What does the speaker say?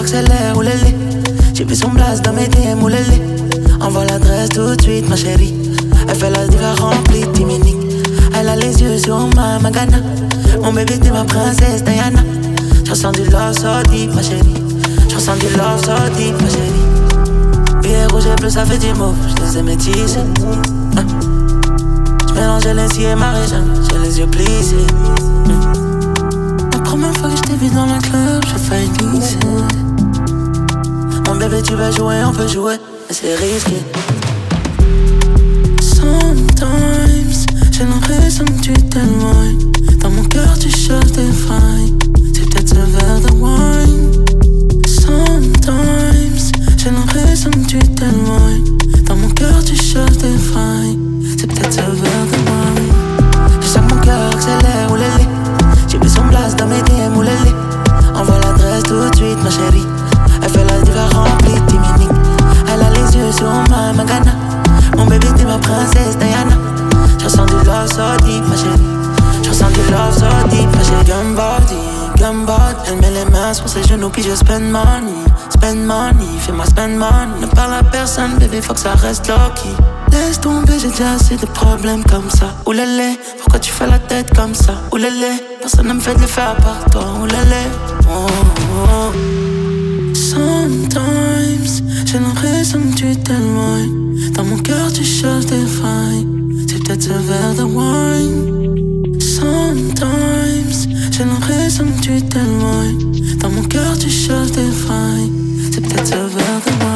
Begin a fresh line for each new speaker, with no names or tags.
accélère, oulélé. J'ai vu son blast dans mes DM, oulélé. Envoie l'adresse tout de suite, ma chérie. Elle fait la diva remplie de timinique. Elle a les yeux sur ma Magana. Mon bébé, t'es ma princesse Diana. J'ressens du love so deep, ma chérie. J'ressens du love so deep, ma chérie. Billet rouge et bleu, ça fait 10 mots. J'les ai métissés. J'mélangeais l'inci et ma région. J'ai les yeux plissés. La première fois que je t'ai vu dans le club, j'ai failli glisser. Mon bébé, tu veux jouer, on peut jouer, mais c'est risqué. Sometimes, j'ai l'impression que tu t'éloignes. Dans mon cœur, tu cherches des failles. C'est peut-être ce verre de wine. Sometimes, j'ai l'impression que tu t'éloignes. Dans mon cœur, tu cherches des failles. C'est peut-être ce verre de wine. Je sens que mon cœur accélère, oulélé. J'ai vu son blast dans mes DM, oulélé. Envoie l'adresse tout de suite, ma chérie. Elle fait la diva remplie de timinique. Elle a les yeux sur ma Magana. Mon bébé, t'es ma princesse Diana. J'ressens du love so deep, ma chérie. J'ressens du love so deep, ma chérie. Gumbody. Elle met les mains sur ses genoux puis je spend money, fais-moi spend money. Ne parle à personne, bébé, faut que ça reste low-key. Laisse tomber, j'ai déjà assez de problèmes comme ça. Oulélé, pourquoi tu fais la tête comme ça? Oulélé, personne ne me fait de le faire par toi. Oulélé, oh, oh. Sometimes, j'ai l'impression que tu t'éloignes. Dans mon cœur, tu cherches des failles. C'est peut-être ce verre de wine. Sometimes, j'ai l'impression que tu t'éloignes. Dans mon cœur, tu cherches des failles. C'est peut-être ce verre de wine.